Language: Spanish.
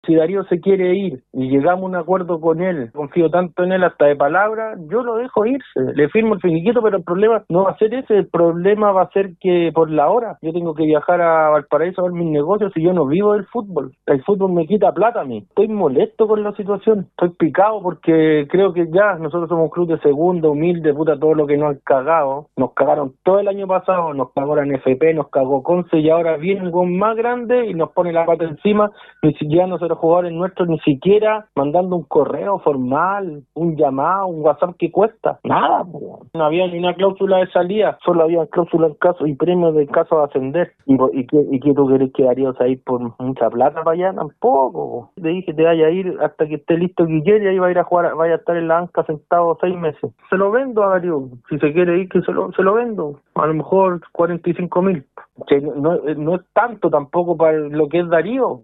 si Darío se quiere ir y llegamos a un acuerdo con él, confío tanto en él hasta de palabra, yo lo dejo irse, le firmo el finiquito, pero el problema no va a ser ese, el problema va a ser que por la hora yo tengo que viajar a Valparaíso a ver mis negocios y yo no vivo del fútbol. El fútbol me quita plata a mí. Estoy molesto con la situación, estoy picado porque creo que ya nosotros somos un club de segunda, humilde, puta, todo lo que nos han cagado. Nos cagaron todo el año pasado, nos cagó la NFP, nos cagó Conce y ahora viene un gol más grande y nos pone la pata encima, ni siquiera nosotros jugadores nuestros, ni siquiera mandando un correo formal, un llamado, un WhatsApp que cuesta, nada, po. No había ni una cláusula de salida, solo había cláusula en caso y premios de caso de ascender. ¿Y qué tú querés que Darío se ir por mucha plata para allá? Tampoco. Le dije te vaya a ir hasta que esté listo Guillermo y ahí va a ir a jugar, vaya a estar en la banca sentado 6 meses. Se lo vendo a Darío, si se quiere ir que se lo vendo, a lo mejor 45.000. Que no es tanto tampoco para lo que es Darío.